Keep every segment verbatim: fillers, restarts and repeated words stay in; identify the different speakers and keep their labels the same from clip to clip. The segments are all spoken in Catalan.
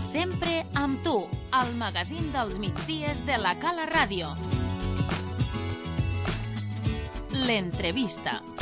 Speaker 1: Sempre amb tu, al magazín dels migdies de la Cala Ràdio. L'entrevista.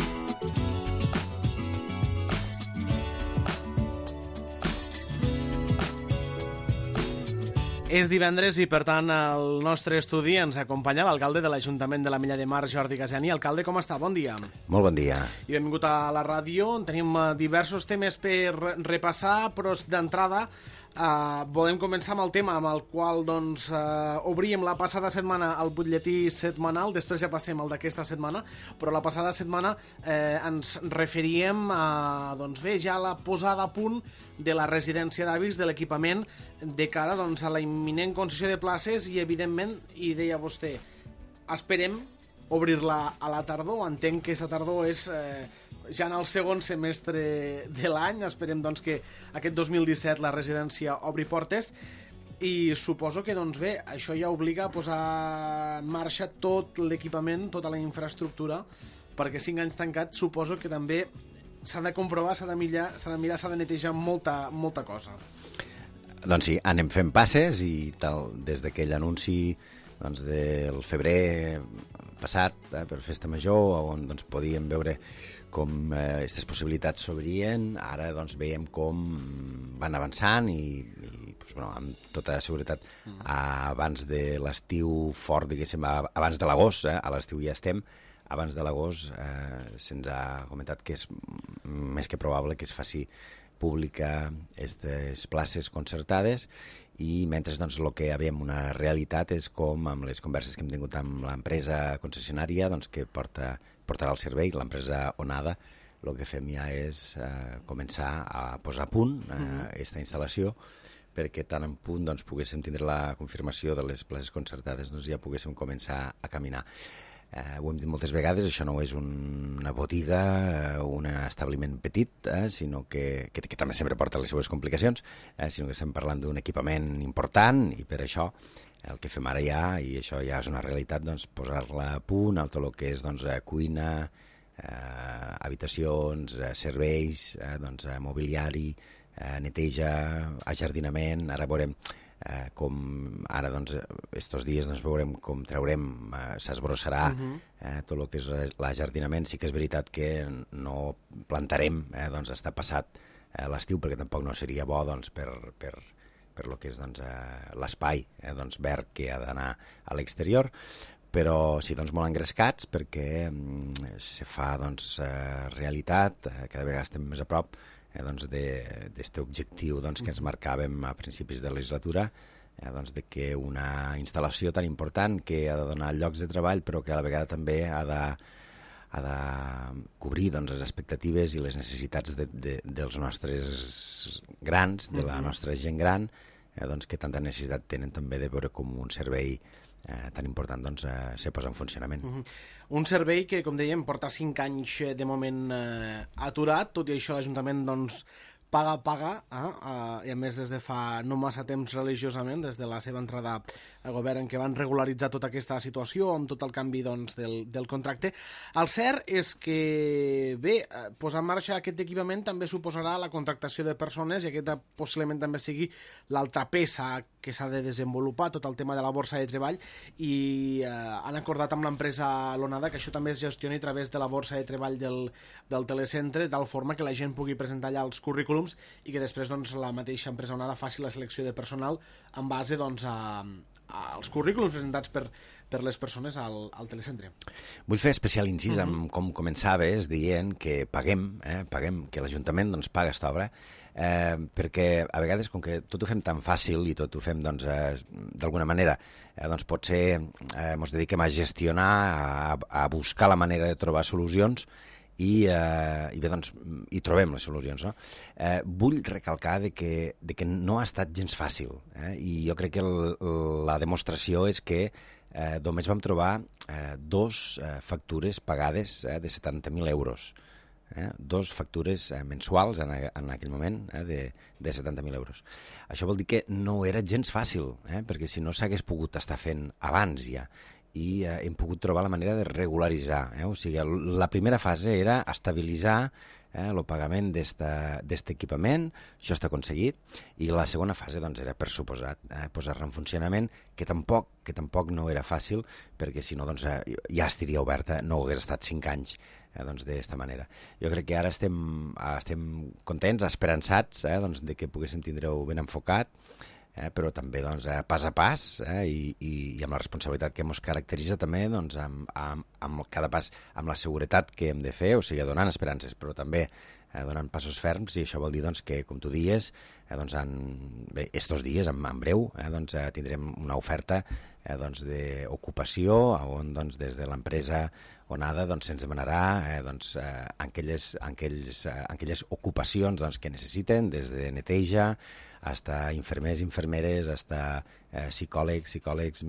Speaker 2: És divendres i, per tant, al nostre estudi ens acompanya l'alcalde de l'Ajuntament de l'Ametlla de Mar, Jordi Casani. Alcalde, com està? Bon dia.
Speaker 3: Molt bon dia.
Speaker 2: I benvingut a la ràdio. Tenim diversos temes per repassar, però d'entrada Uh, volem començar amb el tema amb el qual doncs, uh, obríem la passada setmana el butlletí setmanal, després ja passem al d'aquesta setmana, però la passada setmana eh, ens referíem a doncs, bé, ja la posada a punt de la residència d'avis, de l'equipament, de cara doncs, a la imminent concessió de places i, evidentment, i deia vostè, esperem obrir-la a la tardor. Entenc que aquesta tardor és eh, ja en el segon semestre de l'any. Esperem doncs, que aquest dos mil disset la residència obri portes i suposo que doncs, bé, això ja obliga a posar en marxa tot l'equipament, tota la infraestructura, perquè cinc anys tancats suposo que també s'ha de comprovar, s'ha de mirar, s'ha de mirar, s'ha de netejar molta, molta cosa.
Speaker 3: Doncs sí, anem fent passes i tal, des d'aquell anunci doncs, del febrer passat, eh, per Festa Major, on doncs, podíem veure com aquestes eh, possibilitats s'obrien. Ara doncs, veiem com van avançant i, i doncs, bueno, amb tota seguretat mm. abans de l'estiu fort, diguéssim, abans de l'agost, eh, a l'estiu ja estem, abans de l'agost eh, se'ns ha comentat que és més que probable que es faci pública aquestes places concertades. I mentre doncs, el que veiem una realitat és com amb les converses que hem tingut amb l'empresa concessionària doncs, que porta, portarà el servei, l'empresa Onada, el que fem ja és eh, començar a posar a punt aquesta eh, instal·lació perquè tant en punt doncs, poguéssim tindre la confirmació de les places concertades, doncs ja poguéssim començar a caminar. Eh, ho hem dit moltes vegades, això no és un, una botiga, eh, un establiment petit, eh, sinó que, que, que també sempre porta les seves complicacions, eh, sinó que estem parlant d'un equipament important i per això el que fem ara ja, i això ja és una realitat, doncs, posar-la a punt, tot el que és doncs, cuina, eh, habitacions, eh, serveis, eh, doncs, eh, mobiliari, eh, neteja, ajardinament. Ara veurem Eh, com ara, doncs, estos dies doncs, veurem com traurem, eh, s'esbrossarà uh-huh. eh, tot el que és l'ajardinament. Sí que és veritat que no plantarem, eh, doncs, està passat eh, l'estiu, perquè tampoc no seria bo doncs, per, per, per lo que és doncs, eh, l'espai eh, doncs, verd que ha d'anar a l'exterior, però sí, doncs, molt engrescats perquè mm, se fa doncs, eh, realitat, eh, cada vegada estem més a prop Eh, doncs d'aquest objectiu doncs, que ens marcàvem a principis de legislatura, eh, doncs, de que una instal·lació tan important que ha de donar llocs de treball però que a la vegada també ha de, ha de cobrir doncs, les expectatives i les necessitats de, de, dels nostres grans, de la nostra gent gran, eh, doncs, que tanta necessitat tenen també de veure com un servei Eh, tan important doncs, eh, se posa en funcionament.
Speaker 2: Uh-huh. Un servei que, com dèiem, porta cinc anys de moment eh, aturat, tot i això l'Ajuntament doncs, paga, paga, eh? Uh, i a més des de fa no massa temps religiosament, des de la seva entrada al govern en què van regularitzar tota aquesta situació amb tot el canvi doncs, del, del contracte. El cert és que, bé, posar en marxa aquest equipament també suposarà la contractació de persones i aquesta possiblement també sigui l'altra peça que s'ha de desenvolupar, tot el tema de la borsa de treball, i eh, han acordat amb l'empresa L'Onada que això també es gestioni a través de la borsa de treball del, del telecentre, de tal forma que la gent pugui presentar allà els currículums i que després doncs, la mateixa empresa Onada faci la selecció de personal en base doncs, a, als currículums presentats per, per les persones al, al telecentre.
Speaker 3: Vull fer especial incís uh-huh. amb com començaves dient que paguem, eh, paguem que l'Ajuntament doncs, paga aquesta obra, eh, perquè a vegades com que tot ho fem tan fàcil i tot ho fem doncs, eh, d'alguna manera, eh, doncs potser eh, ens dediquem a gestionar, a, a buscar la manera de trobar solucions i, eh, i bé, doncs, hi trobem les solucions. No? Eh, vull recalcar de que, de que no ha estat gens fàcil, eh? I jo crec que el, la demostració és que eh, només vam trobar eh, dos eh, factures pagades eh, de setanta mil euros. Eh? Dos factures eh, mensuals en, a, en aquell moment eh, de, de setanta mil euros. Això vol dir que no era gens fàcil, eh? perquè si no s'hagués pogut estar fent abans ja, i eh, hem pogut trobar la manera de regularitzar. Eh? O sigui, la primera fase era estabilitzar eh, el pagament d'aquest equipament, això està aconseguit, i la segona fase doncs, era, per suposat, eh, posar-la en funcionament, que tampoc, que tampoc no era fàcil, perquè si no doncs, eh, ja estaria oberta, no hagués estat cinc anys eh, doncs, d'esta manera. Jo crec que ara estem, estem contents, esperançats, eh, doncs, de que poguéssim tindre-ho ben enfocat, eh, però també doncs, eh, pas a pas eh, i, i, i amb la responsabilitat que ens caracteritza també doncs, amb, amb, amb cada pas, amb la seguretat que hem de fer, o sigui, donant esperances, però també eh, donant passos ferms, i això vol dir doncs, que, com tu dies, eh, doncs, en, bé, estos dies, en, en breu, eh, doncs, eh, tindrem una oferta eh, doncs, d'ocupació on doncs, des de l'empresa Onada doncs, se'ns demanarà eh, doncs, eh, aquelles, aquells, eh, aquelles ocupacions doncs, que necessiten, des de neteja, hasta infermers, infermeres, hasta eh, psicòlegs, psicòlegs,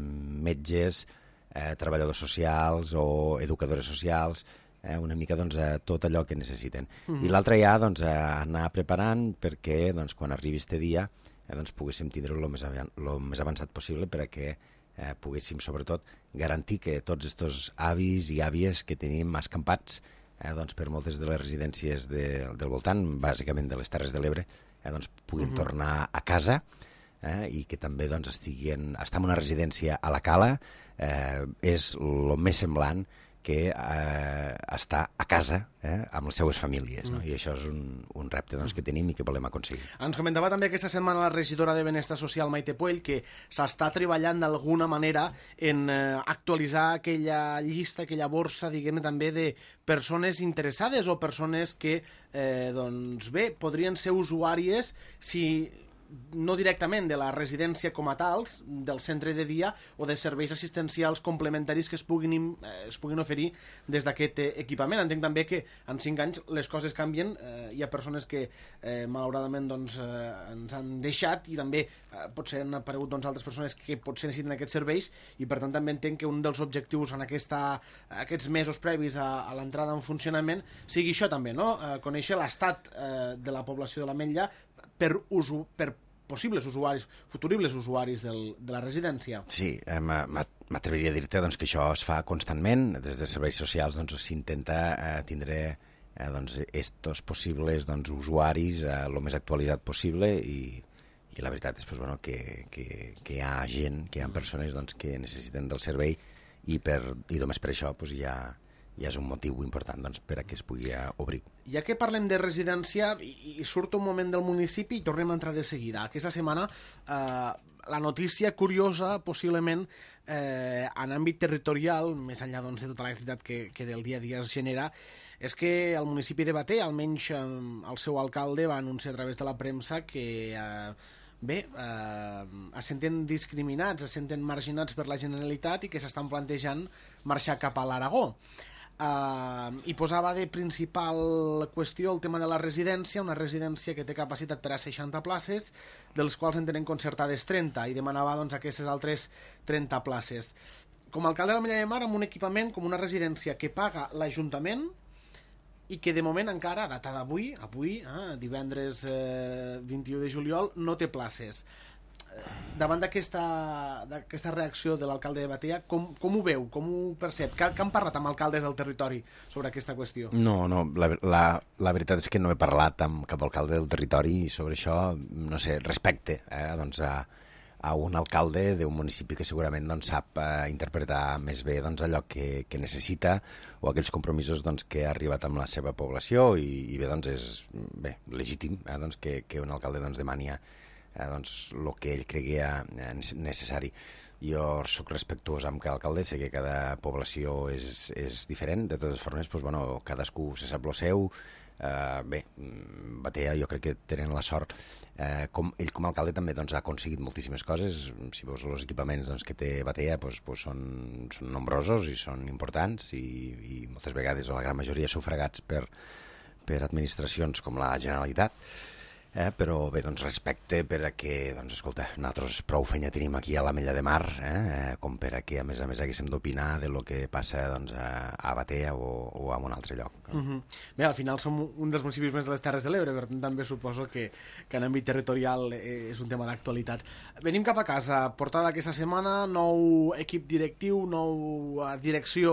Speaker 3: metges, eh, treballadors socials o educadores socials, eh, una mica doncs, eh, tot allò que necessiten. Mm-hmm. I l'altre ja doncs, eh, anar preparant perquè doncs, quan arribi este dia eh, doncs, poguéssim tindre-ho el més, lo més avançat possible per a que eh, poguéssim sobretot garantir que tots aquests avis i àvies que tenim escampats eh, doncs, per moltes de les residències de, del voltant, bàsicament de les Terres de l'Ebre, eh, doncs, puguin uh-huh. tornar a casa eh, i que també doncs, estiguin, estar en una residència a la Cala eh, és el més semblant que eh, estar a casa eh, amb les seues famílies, no? Mm. I això és un, un repte doncs, que tenim i que volem aconseguir.
Speaker 2: Ens comentava també aquesta setmana la regidora de Benestar Social, Maite Puell, que s'està treballant d'alguna manera en eh, actualitzar aquella llista, aquella borsa, diguem-ne, també de persones interessades o persones que, eh, doncs bé, podrien ser usuàries si no directament de la residència com a tals, del centre de dia o de serveis assistencials complementaris que es puguin, eh, es puguin oferir des d'aquest eh, equipament. Entenc també que en cinc anys les coses canvien, eh, hi ha persones que eh, malauradament doncs, eh, ens han deixat i també eh, potser han aparegut doncs, altres persones que potser necessiten aquests serveis i per tant també entenc que un dels objectius en aquesta, aquests mesos previs a, a l'entrada en funcionament sigui això també, no? Eh, conèixer l'estat eh, de la població de l'Ametlla per, usu, per possibles usuaris, futuribles usuaris del, de la residència.
Speaker 3: Sí, eh, m'atreviria a dir-te doncs, que això es fa constantment. Des de serveis socials doncs, s'intenta eh, tindre eh, doncs, estos possibles doncs, usuaris el eh, més actualitzat possible i, i la veritat és pues, bueno, que, que, que hi ha gent, que hi ha persones doncs, que necessiten del servei i, per, i només per això pues, hi ha ja és un motiu important doncs, per a que es pugui obrir.
Speaker 2: Ja que parlem de residència, i, i surt un moment del municipi i tornem a entrar de seguida. Aquesta setmana, eh, la notícia curiosa, possiblement, eh, en àmbit territorial, més enllà doncs, de tota l'activitat que, que del dia a dia es genera, és que el municipi de Batea, almenys eh, el seu alcalde, va anunciar a través de la premsa que... Eh, Bé, eh, es senten discriminats, es senten marginats per la Generalitat i que s'estan plantejant marxar cap a l'Aragó. Uh, i posava de principal qüestió el tema de la residència, una residència que té capacitat per a seixanta places, dels quals en tenen concertades trenta, i demanava doncs, aquestes altres trenta places. Com a alcalde de l'Ametlla de Mar, amb un equipament com una residència que paga l'Ajuntament i que de moment encara, a data d'avui, avui, eh, divendres eh, vint-i-u de juliol, no té places. Davant d'aquesta d'aquesta reacció de l'alcalde de Batea, com, com ho veu? Com ho percep? Que, que han parlat amb alcaldes del territori sobre aquesta qüestió?
Speaker 3: No, no, la, la, la veritat és que no he parlat amb cap alcalde del territori sobre això, no sé, respecte eh, doncs a, a un alcalde d'un municipi que segurament doncs, sap eh, interpretar més bé doncs, allò que, que necessita o aquells compromisos doncs, que ha arribat amb la seva població i, i bé, doncs és bé, legítim eh, doncs, que, que un alcalde doncs, demani a Eh, doncs, el que ell creguia necessari. Jo sóc respectuós amb cada alcalde, sé que cada població és, és diferent, de totes formes, doncs, bueno, cadascú se sap el seu. Eh, bé, Batea jo crec que tenen la sort. Eh, com, ell com a alcalde també doncs, ha aconseguit moltíssimes coses. Si veus els equipaments doncs, que té Batea doncs, doncs, són, són nombrosos i són importants i, i moltes vegades, o la gran majoria, sufragats per, per administracions com la Generalitat. Eh, però bé, doncs respecte per a que, doncs escolta, nosaltres prou feina tenim aquí a l'Ametlla de Mar, eh, com per a que a més a més haguéssim d'opinar de lo que passa doncs, a, a Batea o, o a un altre lloc.
Speaker 2: Uh -huh. Bé, al final som un dels municipis més de les Terres de l'Ebre, per tant també suposo que, que en àmbit territorial és un tema d'actualitat. Venim cap a casa, portada aquesta setmana, nou equip directiu, nou direcció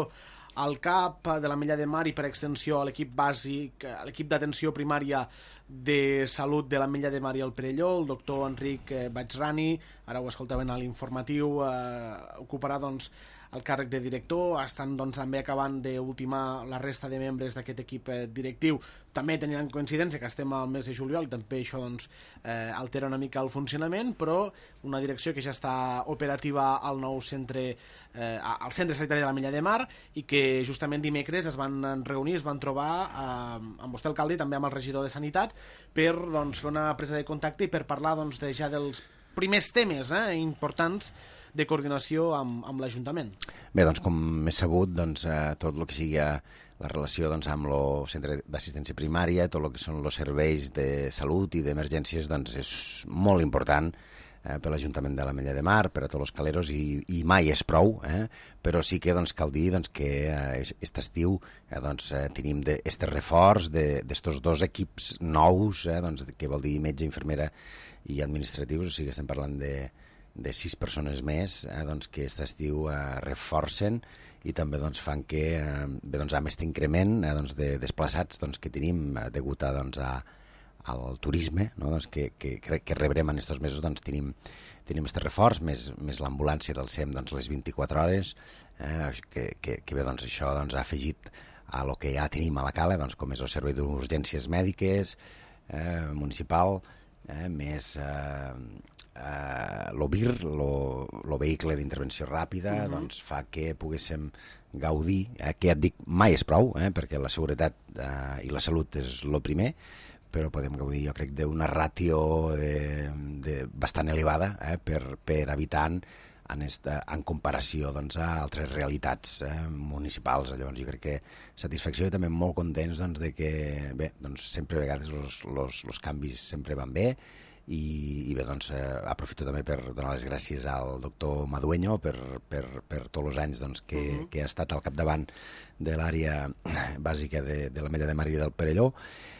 Speaker 2: al C A P de l'Ametlla de Mar i per extensió a l'equip bàsic, a l'equip d'atenció primària de salut de l'Ametlla de Mar i el Perelló, el doctor Enric Batxrani, ara ho escoltaven a l'informatiu, eh, ocuparà doncs el càrrec de director, estan doncs, també acabant d'ultimar la resta de membres d'aquest equip eh, directiu, també tenint en coincidència que estem al mes de juliol, també això doncs, eh, altera una mica el funcionament, però una direcció que ja està operativa al nou centre, eh, al centre sanitari de l'Ametlla de Mar, i que justament dimecres es van reunir, es van trobar eh, amb vostè alcalde i també amb el regidor de Sanitat per doncs, fer una presa de contacte i per parlar doncs, de, ja dels primers temes eh, importants de coordinació amb, amb l'Ajuntament.
Speaker 3: Bé, doncs, com és sabut, doncs, eh, tot el que sigui la relació doncs, amb el centre d'assistència primària, tot el que són els serveis de salut i d'emergències, doncs, és molt important eh, per l'Ajuntament de l'Ametlla de Mar, per a tots els caleros, i, i mai és prou, eh? Però sí que doncs, cal dir doncs, que eh, aquest estiu eh, doncs, eh, tenim aquest reforç d'estos dos equips nous, eh, doncs, que vol dir metge, infermera i administratius, o sigui que estem parlant de de sis persones més eh, doncs, que aquest estiu eh, reforcen i també doncs, fan que eh, bé, doncs, amb aquest increment eh, doncs, de desplaçats doncs, que tenim eh, degut a, doncs, a, al turisme no? doncs, que, que, que rebrem en aquests mesos, doncs, tenim tenim aquest reforç, més, més l'ambulància del S E M doncs, les vint-i-quatre hores, eh, que, que, que bé, doncs, això doncs, ha afegit a lo que ja tenim a la Cala, doncs, com és el servei d'urgències mèdiques eh, municipal, eh, més eh, eh, l'O B I R, el vehicle d'intervenció ràpida, uh-huh. doncs fa que poguéssim gaudir, eh, que ja et dic, mai és prou, eh, perquè la seguretat eh, i la salut és el primer, però podem gaudir, jo crec, d'una ràtio de, de bastant elevada eh, per, per habitant en, esta, en comparació doncs, a altres realitats eh, municipals. Llavors jo crec que satisfacció i també molt contents doncs, de que bé, doncs, sempre a vegades els canvis sempre van bé i, i bé, doncs, eh, aprofito també per donar les gràcies al doctor Madueño per, per, per tots els anys doncs, que, uh-huh. que ha estat al capdavant de l'àrea bàsica de, de l'Ametlla de Mar i del Perelló.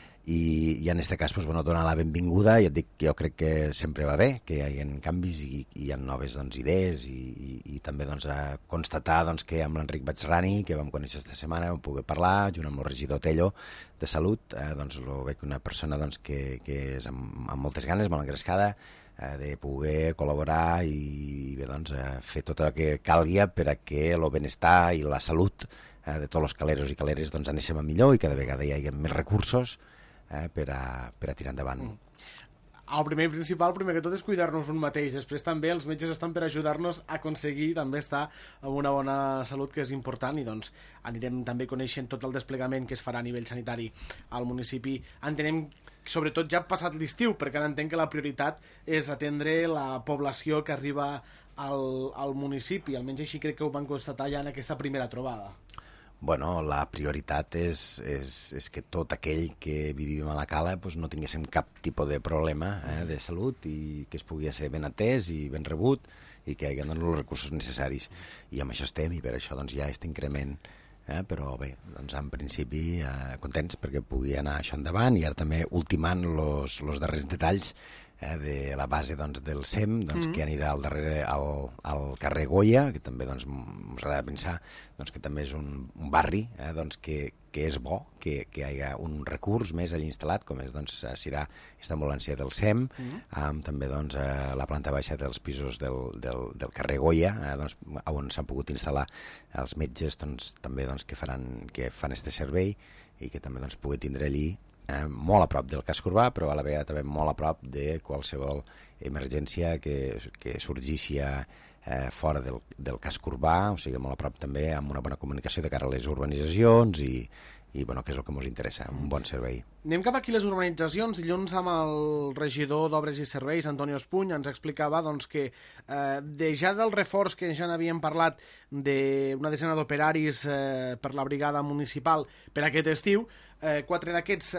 Speaker 3: I, i en aquest cas pues, bueno, donar la benvinguda i et dic que jo crec que sempre va bé que hi hagi canvis i, i hi ha noves doncs, idees i, i, i també doncs, a constatar doncs, que amb l'Enric Batxrani, que vam conèixer aquesta setmana, vam poder parlar junt amb el regidor Tello de Salut, eh, doncs lo veig una persona doncs, que, que és amb, amb moltes ganes, molt engrescada eh, de poder col·laborar i, i bé, doncs, eh, fer tot el que calgui per a que el benestar i la salut eh, de tots els caleros i caleres doncs, anessin a millor i cada vegada hi hagi més recursos Eh, per, a, per a tirar endavant. Mm.
Speaker 2: El primer i principal, primer que tot, és cuidar-nos un mateix. Després també els metges estan per ajudar-nos a aconseguir també estar amb una bona salut, que és important, i doncs anirem també coneixent tot el desplegament que es farà a nivell sanitari al municipi. Entenem, sobretot ja ha passat l'estiu, perquè ara entenc que la prioritat és atendre la població que arriba al, al municipi. Almenys així crec que ho van constatar ja en aquesta primera trobada.
Speaker 3: Bueno, la prioritat és, és, és que tot aquell que vivim a la Cala pues, no tinguéssim cap tipus de problema eh, de salut i que es pugui ser ben atès i ben rebut i que hi hagi els recursos necessaris. I amb això estem i per això doncs, hi ha aquest increment. Eh, però bé, doncs, en principi eh, contents perquè pugui anar això endavant i ara també ultimant els darrers detalls eh, de la base doncs, del S E M, doncs, mm. que anirà al darrere al, al carrer Goya, que també doncs, ens agrada pensar doncs, que també és un, un barri eh, doncs, que, que és bo que, que hi hagi un recurs més allà instal·lat, com és doncs, serà aquesta ambulància del S E M, mm. amb també doncs, eh, la planta baixa dels pisos del, del, del carrer Goya, eh, doncs, on s'han pogut instal·lar els metges doncs, també doncs, que, faran, que fan este servei i que també doncs, pugui tindre allí Eh, molt a prop del casc urbà, però a la vegada també molt a prop de qualsevol emergència que, que sorgeixi eh, fora del, del casc urbà, o sigui, molt a prop també amb una bona comunicació de cara a les urbanitzacions i, i bueno, que és el que ens interessa, un bon servei.
Speaker 2: Anem cap aquí les urbanitzacions. Dilluns amb el regidor d'Obres i Serveis, Antonio Espuny, ens explicava doncs, que eh, de ja del reforç que ja n'havíem parlat d'una desena d'operaris eh, per la brigada municipal per aquest estiu, eh, quatre d'aquests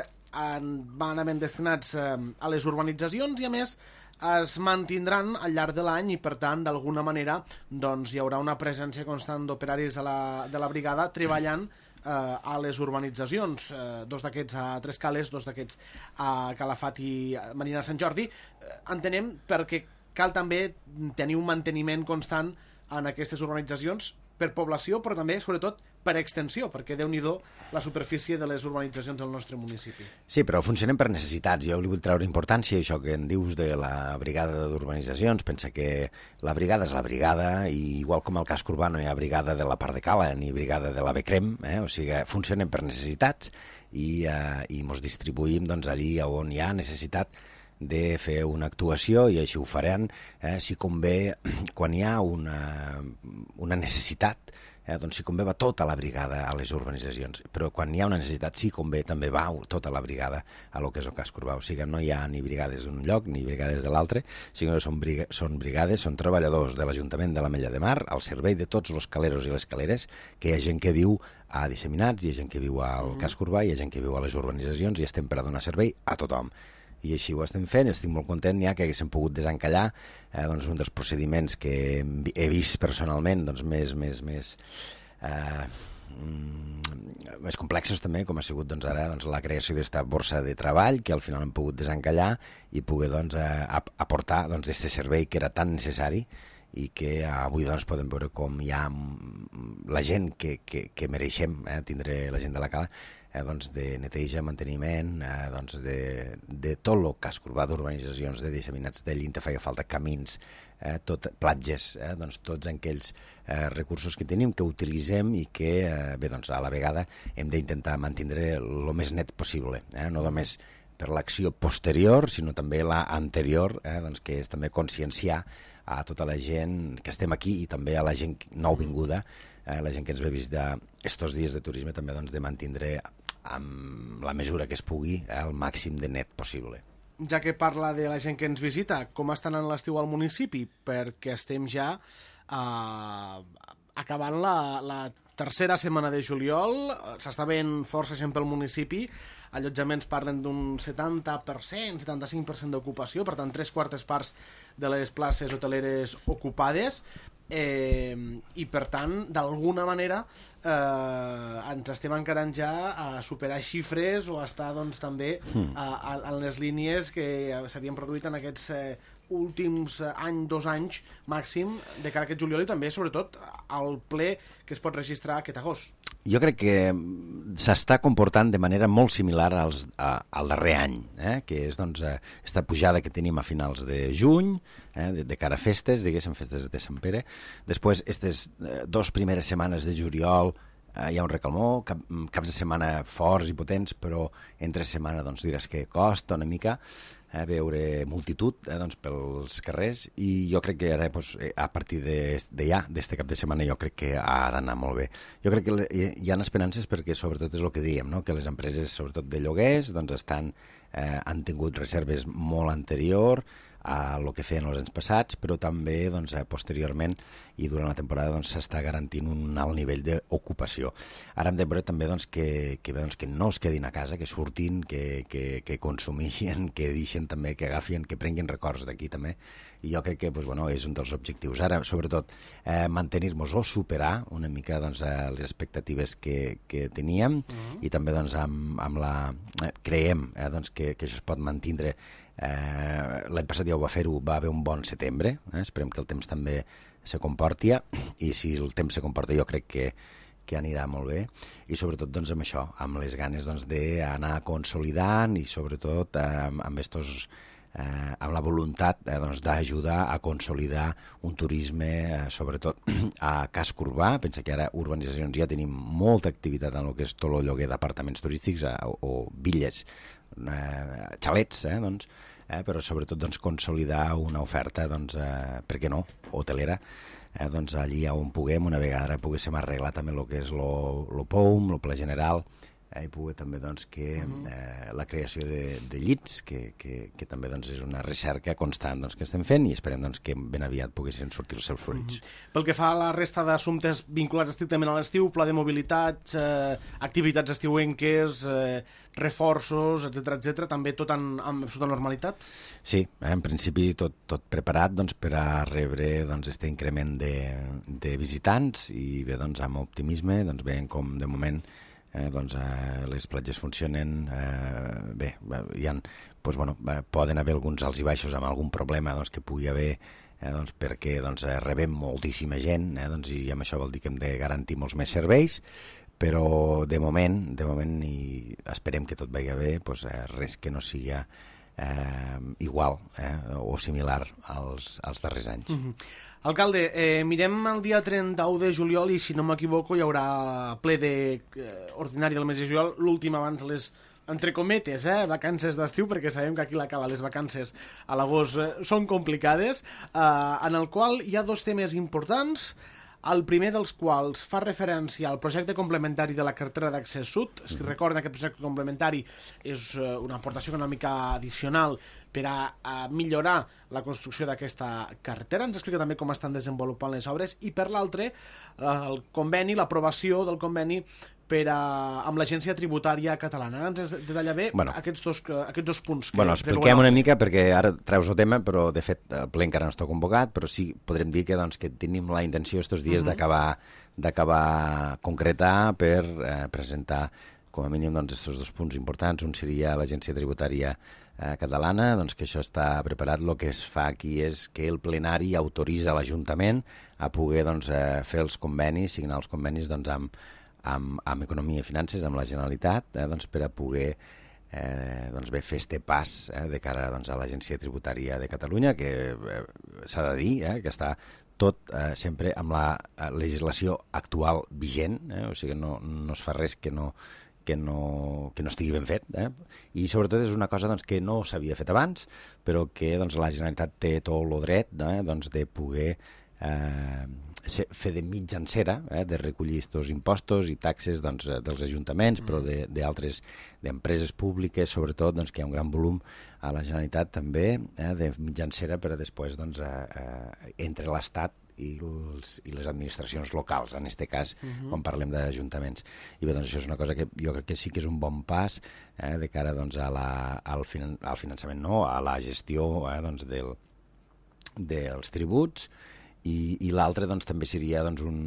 Speaker 2: van haver destinats eh, a les urbanitzacions i a més es mantindran al llarg de l'any i per tant d'alguna manera doncs, hi haurà una presència constant d'operaris de, la, de la brigada treballant eh, a les urbanitzacions, eh, dos d'aquests a Tres Cales, dos d'aquests a Calafat i Marina Sant Jordi. Eh, entenem perquè cal també tenir un manteniment constant en aquestes urbanitzacions per població, però també, sobretot, per extensió, perquè déu-n'hi-do la superfície de les urbanitzacions del nostre municipi.
Speaker 3: Sí, però funcionem per necessitats. Jo li vull treure importància a això que en dius de la brigada d'urbanitzacions. Pensa que la brigada és la brigada, i igual com al casc urbà no hi ha brigada de la part de Cala ni brigada de la Becrem, eh? O sigui, funcionem per necessitats i, eh, i mos distribuïm doncs, allí on hi ha necessitat de fer una actuació, i així ho faran. Eh? Si convé, quan hi ha una, una necessitat, Eh, doncs si convé va tota la brigada a les urbanitzacions, però quan hi ha una necessitat sí convé també va tota la brigada a lo que és el casc urbà. O sigui, no hi ha ni brigades d'un lloc ni brigades de l'altre, sinó que són, briga són brigades, són treballadors de l'Ajuntament de l'Ametlla de Mar al servei de tots els caleros i les caleres, que hi ha gent que viu a disseminats, hi ha gent que viu al casc urbà, hi ha gent que viu a les urbanitzacions, i estem per a donar servei a tothom. I així ho estem fent, estic molt content ja que haguéssim pogut desencallar eh, doncs un dels procediments que he vist personalment doncs, més, més, més, eh, mm, més complexos també, com ha sigut doncs, ara doncs, la creació d'esta borsa de treball, que al final hem pogut desencallar i poder doncs, eh, aportar doncs, este servei que era tan necessari, i que avui doncs, podem veure com hi ha la gent que, que, que mereixem eh, tindre la gent de la Cala, Eh, doncs de neteja, manteniment, eh, doncs de, de tot el casc urbà d'urbanitzacions, de disseminats de Llinta, feia falta camins, eh, tot, platges, eh, doncs tots aquells eh, recursos que tenim, que utilitzem i que, eh, bé, doncs a la vegada hem d'intentar mantindre el més net possible, eh, no només per l'acció posterior, sinó també la anterior, eh, doncs que és també conscienciar a tota la gent que estem aquí i també a la gent nouvinguda, eh, la gent que ens ve visitar estos dies de turisme, també doncs, de mantindre amb la mesura que es pugui eh, el màxim de net possible.
Speaker 2: Ja que parla de la gent que ens visita, com està anant l'estiu al municipi? Perquè estem ja eh, acabant la, la tercera setmana de juliol, s'està veient força gent pel municipi, allotjaments parlen d'un setanta per cent, setanta-cinc per cent d'ocupació, per tant, tres quartes parts de les places hoteleres ocupades, eh, i per tant, d'alguna manera, eh, ens estem encarant ja a superar xifres o a estar doncs, també mm. a, a, en les línies que s'havien produït en aquests eh, últims any, dos anys màxim de cara a aquest juliol, i també, sobretot, al ple que es pot registrar aquest agost.
Speaker 3: Jo crec que s'està comportant de manera molt similar als, a, al darrer any, eh? Que és doncs, esta pujada que tenim a finals de juny, eh? de, de cara a festes, diguéssim, festes de Sant Pere. Després, aquestes eh, dos primeres setmanes de juliol, eh, hi ha un recalmó, cap, caps de setmana forts i potents, però entre setmana doncs, diràs que costa una mica eh, veure multitud eh, doncs, pels carrers, i jo crec que ara doncs, a partir de, de ja, d'este cap de setmana, jo crec que ha d'anar molt bé. Jo crec que hi ha esperances perquè sobretot és el que dèiem, no? Que les empreses, sobretot de lloguers, doncs, estan, eh, han tingut reserves molt anterior a el que feien els anys passats, però també doncs, posteriorment i durant la temporada doncs, s'està garantint un alt nivell d'ocupació. Ara hem de veure també doncs, que, que, doncs, que no es quedin a casa, que surtin, que, que, que consumeixin, que deixin també, que agafin, que prenguin records d'aquí també. I jo crec que doncs, bueno, és un dels objectius. Ara, sobretot, eh, mantenir-nos o superar una mica doncs, eh, les expectatives que, que teníem uh-huh. i també doncs, amb, amb la... Eh, creiem eh, doncs, que, que això es pot mantindre. Eh, l'any passat ja ho va fer-ho, va haver un bon setembre, eh? Esperem que el temps també se comporti, i si el temps se comporta jo crec que, que anirà molt bé, i sobretot doncs, amb això, amb les ganes doncs, d'anar consolidant i sobretot eh, amb estos, eh, amb la voluntat eh, doncs, d'ajudar a consolidar un turisme, eh, sobretot a casc urbà. Pensa que ara urbanitzacions ja tenim molta activitat en el que és tot el lloguer d'apartaments turístics eh, o, o villes, eh, xalets, eh, doncs, eh, però sobretot doncs, consolidar una oferta, doncs, eh, per què no, hotelera, eh, doncs, allí on puguem, una vegada poguéssim arreglar també el que és el P O M, el Pla General, eh, i poder també doncs, que eh, la creació de, de llits, que, que, que també doncs, és una recerca constant doncs, que estem fent, i esperem doncs, que ben aviat poguessin sortir els seus fruits.
Speaker 2: Mm-hmm. Pel que fa a la resta d'assumptes vinculats estrictament a l'estiu, pla de mobilitat, eh, activitats estiuenques, eh, reforços, etcètera, etcètera, també tot en, en absoluta normalitat?
Speaker 3: Sí, en principi tot, tot preparat doncs, per a rebre doncs, este increment de, de visitants, i bé, doncs, amb optimisme, doncs, veiem com de moment Eh, doncs, eh, les platges funcionen eh, bé, hi ha, doncs, bueno, eh, poden haver alguns alts i baixos amb algun problema doncs, que pugui haver eh, doncs perquè doncs, eh, rebem moltíssima gent, eh, doncs, i amb això vol dir que hem de garantir molts més serveis, però de moment, de moment i esperem que tot vagi bé, doncs, eh, res que no sigui eh, igual eh, o similar als, als darrers anys.
Speaker 2: Mm-hmm. Alcalde, eh, mirem el dia trenta-u de juliol i, si no m'equivoco, hi haurà ple de, eh, ordinari del mes de juliol, l'últim abans les, entre cometes, eh, vacances d'estiu, perquè sabem que aquí la cala les vacances a l'agost eh, són complicades, eh, en el qual hi ha dos temes importants, el primer dels quals fa referència al projecte complementari de la carretera d'accés sud. Si mm-hmm. recorden, aquest projecte complementari és uh, una aportació econòmica addicional per a, a millorar la construcció d'aquesta carretera. Ens explica també com estan desenvolupant les obres. I per l'altre, uh, el conveni, l'aprovació del conveni per a, amb l'Agència Tributària Catalana. Ens detalla bé bueno, aquests, dos, aquests dos punts. Que
Speaker 3: bueno, expliquem una mica, perquè ara treus el tema, però de fet el ple encara no està convocat, però sí podrem dir que, doncs, que tenim la intenció estos dies uh-huh. d'acabar d'acabar concretar per eh, presentar com a mínim doncs, estos dos punts importants. Un seria l'Agència Tributària eh, Catalana, doncs, que això està preparat. El que es fa aquí és que el plenari autoritza l'Ajuntament a poder doncs, eh, fer els convenis, signar els convenis doncs, amb Amb, amb Economia i Finances, amb la Generalitat, eh, doncs, per a poder eh, doncs bé, fer este pas eh, de cara doncs, a l'Agència Tributària de Catalunya, que eh, s'ha de dir eh, que està tot eh, sempre amb la eh, legislació actual vigent, eh, o sigui, no, no es fa res que no, que no, que no estigui ben fet, eh? I sobretot és una cosa doncs, que no s'havia fet abans, però que doncs, la Generalitat té tot el dret eh, doncs, de poder eh, fer de mitjancera, eh, de recollir aquests impostos i taxes doncs, dels ajuntaments, mm. però d'altres, d'empreses públiques, sobretot, doncs, que hi ha un gran volum a la Generalitat també, eh, de mitjancera per a després, doncs, eh, eh, entre l'Estat i, els, i les administracions locals, en aquest cas, uh-huh. quan parlem d'ajuntaments. I bé, doncs això és una cosa que jo crec que sí que és un bon pas eh, de cara doncs, a la, al, finan, al finançament, no, a la gestió eh, doncs, del, dels tributs. I, i l'altre doncs, també seria doncs, un,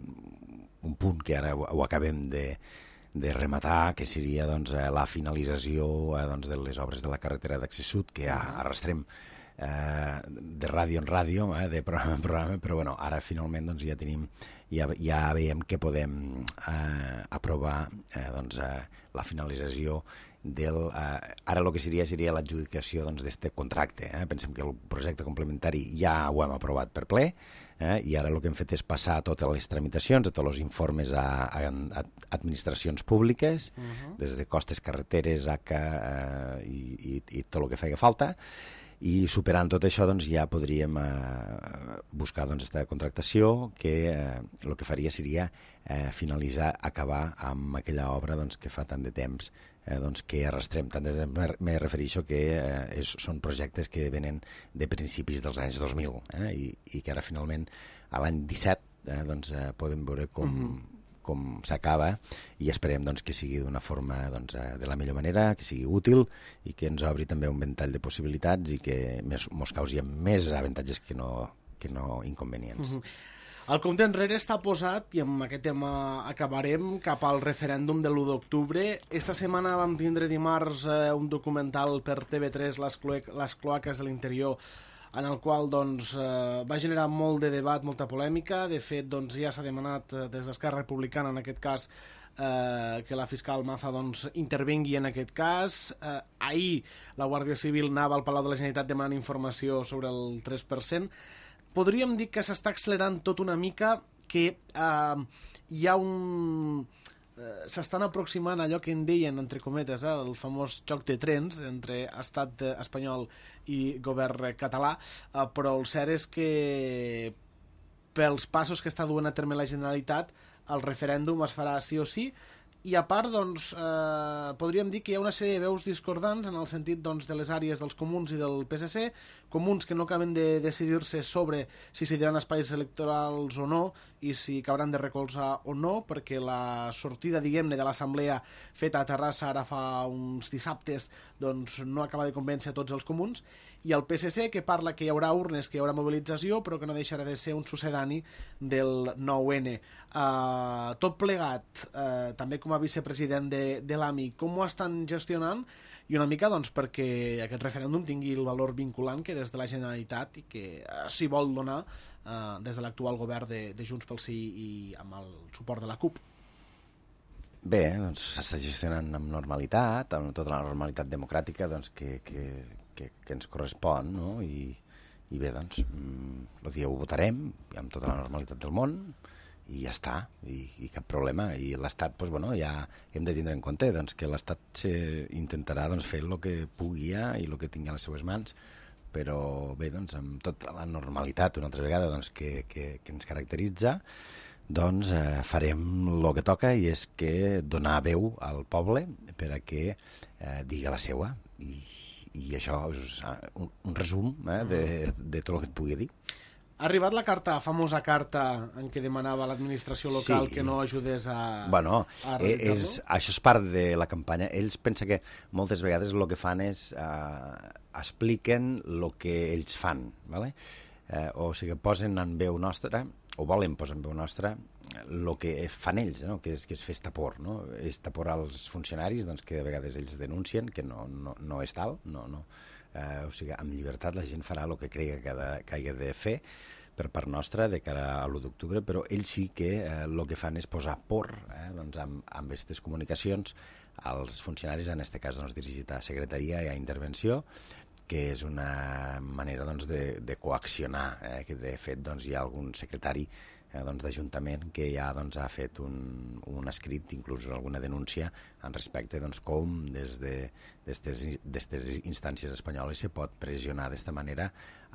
Speaker 3: un punt que ara ho, ho acabem de, de rematar, que seria doncs, la finalització eh, doncs, de les obres de la carretera d'accés sud, que ja arrastrem eh, de ràdio en ràdio, eh, de programa en programa, però bueno, ara finalment doncs, ja tenim, ja, ja veiem que podem eh, aprovar eh, doncs, eh, la finalització del, eh, ara el que seria seria l'adjudicació d'aquest doncs, contracte. Eh? Pensem que el projecte complementari ja ho hem aprovat per ple, eh? I ara el que hem fet és passar a totes les tramitacions, a tots els informes a, a, a administracions públiques, uh-huh. des de costes, carreteres, A C A eh, i, i, i tot el que feia falta. I superant tot això doncs, ja podríem eh, buscar doncs, aquesta contractació que eh, el que faria seria eh, finalitzar, acabar amb aquella obra doncs, que fa tant de temps eh, doncs, que arrastrem. Tant de temps me refereixo que eh, és, són projectes que venen de principis dels anys dos mil eh, i, i que ara finalment a l'any disset eh, doncs, eh, podem veure com... Mm-hmm. com s'acaba i esperem doncs, que sigui d'una forma doncs, de la millor manera, que sigui útil i que ens obri també un ventall de possibilitats i que ens causi més avantatges que no, que no inconvenients.
Speaker 2: Uh-huh. El compte enrere està posat, i amb aquest tema acabarem, cap al referèndum de l'u d'octubre. Esta setmana vam tindre dimarts eh, un documental per T V tres, Les, cloac les cloaques de l'interior, en el qual doncs, eh, va generar molt de debat, molta polèmica. De fet, doncs, ja s'ha demanat eh, des d'Esquerra Republicana, en aquest cas, eh, que la fiscal Maza doncs, intervengui en aquest cas. Eh, ahir la Guàrdia Civil anava al Palau de la Generalitat demanant informació sobre el tres per cent. Podríem dir que s'està accelerant tot una mica, que eh, hi ha un... Uh, s'estan aproximant allò que en deien, entre cometes, eh, el famós xoc de trens entre estat eh, espanyol i govern català, uh, però el cert és que pels passos que està duent a terme la Generalitat el referèndum es farà sí o sí. I a part, doncs, eh, podríem dir que hi ha una sèrie de veus discordants en el sentit doncs, de les àrees dels comuns i del P S C, comuns que no acaben de decidir-se sobre si s'hi diran espais electorals o no i si cabran de recolzar o no, perquè la sortida, diguem-ne, de l'assemblea feta a Terrassa ara fa uns dissabtes doncs, no acaba de convèncer a tots els comuns, i el P S C que parla que hi haurà urnes, que hi haurà mobilització, però que no deixarà de ser un sucedani del nou ene. Uh, tot plegat, uh, també com com a vicepresident de, de l'A M I, com ho estan gestionant? I una mica doncs, perquè aquest referèndum tingui el valor vinculant que des de la Generalitat i que eh, s'hi vol donar eh, des de l'actual govern de, de Junts pel Sí i amb el suport de la CUP.
Speaker 3: Bé, doncs s'està gestionant amb normalitat, amb tota la normalitat democràtica doncs, que, que, que, que ens correspon, no? I, i bé, doncs, el dia ho votarem amb tota la normalitat del món i ja està, i, i cap problema. I l'Estat, doncs, bueno, ja hem de tindre en compte doncs, que l'Estat intentarà doncs, fer el que pugui ja, i el que tingui a les seues mans, però bé, doncs, amb tota la normalitat, una altra vegada, doncs, que, que, que ens caracteritza, doncs eh, farem el que toca, i és que donar veu al poble per a que eh, digui la seua, i, i això és un, un resum eh, de, de tot el que et pugui dir.
Speaker 2: Ha arribat la carta, famosa carta en què demanava a l'administració local sí. que no ajudés a,
Speaker 3: bueno,
Speaker 2: a realitzar-lo?
Speaker 3: És, això és part de la campanya. Ells pensen que moltes vegades el que fan és eh, expliquen el que ells fan, ¿vale? Eh, o sigui, posen en veu nostra, o volen posar en veu nostra, el que fan ells, no? que, és, que és fer estapor, no? Estapor als funcionaris, doncs, que de vegades ells denuncien, que no, no, no és tal, no, no. Eh, o sigui, amb llibertat la gent farà el que cregui que, de, que hagi de fer per part nostra de cara a l'u d'octubre, però ells sí que el eh, que fan és posar por eh, doncs, amb, amb aquestes comunicacions als funcionaris, en aquest cas doncs, dirigit a secretaria i a intervenció, que és una manera doncs, de, de coaccionar, eh, que de fet doncs, hi ha algun secretari eh, doncs, d'Ajuntament que ja doncs, ha fet un, un escrit, inclús alguna denúncia en respecte doncs, com des d'aquestes instàncies espanyoles se pot pressionar d'esta manera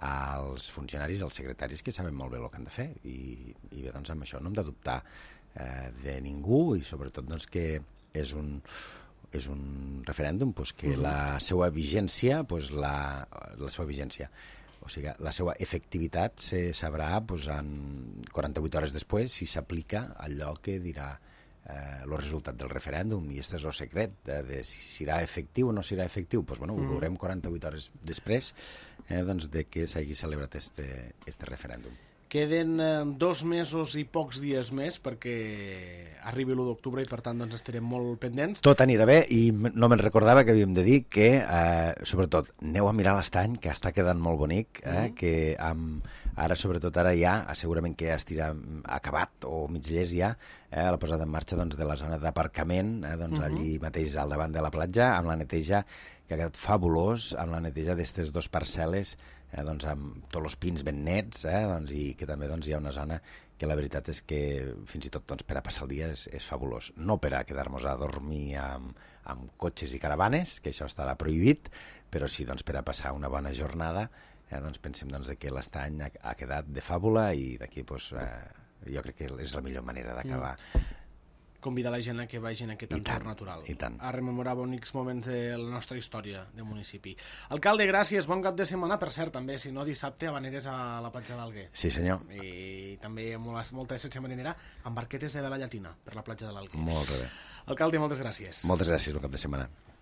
Speaker 3: als funcionaris, als secretaris que saben molt bé el que han de fer, i, i bé, doncs, amb això no hem de dubtar eh, de ningú, i sobretot doncs, que és un és un referèndum pues, que uh-huh. la seva vigència, pues, la, la seva vigència, o sigui, la seva efectivitat se sabrà pues, en quaranta-vuit hores després si s'aplica allò que dirà eh, el resultat del referèndum, i aquest és el secret de, de si serà efectiu o no serà efectiu, pues, bueno, uh-huh. ho veurem quaranta-vuit hores després eh, doncs, de que s'hagi celebrat este, este referèndum.
Speaker 2: Queden eh, dos mesos i pocs dies més perquè arribi l'u d'octubre, i per tant doncs, estarem molt pendents.
Speaker 3: Tot anirà bé, i no me'n recordava que havíem de dir que, eh, sobretot, aneu a mirar l'estany, que està quedant molt bonic, eh, mm-hmm. que amb, ara, sobretot ara ja, segurament que ja estirà acabat o mig llest ja, eh, la posada en marxa doncs, de la zona d'aparcament, eh, doncs, mm-hmm. allí mateix al davant de la platja, amb la neteja, que ha quedat fabulós, amb la neteja d'aquestes dues parcel·les, eh, doncs, amb tots els pins ben nets, eh, doncs, i que també doncs, hi ha una zona que la veritat és que fins i tot doncs, per a passar el dia és, és fabulós. No per a quedar-nos a dormir amb, amb cotxes i caravanes, que això estarà prohibit, però sí doncs, per a passar una bona jornada, eh, doncs, pensem doncs, que l'estany ha, ha quedat de fàbula, i d'aquí doncs, eh, jo crec que és la millor manera d'acabar. Mm.
Speaker 2: Convidar la gent a que vagin a aquest entorn natural,
Speaker 3: i tant.
Speaker 2: A rememorar bonics moments de la nostra història de municipi. Alcalde, gràcies, bon cap de setmana, per cert, també, si no dissabte, habaneres a la platja d'Alguer.
Speaker 3: Sí, senyor.
Speaker 2: I també molta, molta essència marinera amb barquetes de vela llatina per la platja de l'Alguer.
Speaker 3: Molt bé.
Speaker 2: Alcalde, moltes gràcies.
Speaker 3: Moltes gràcies, bon cap de setmana.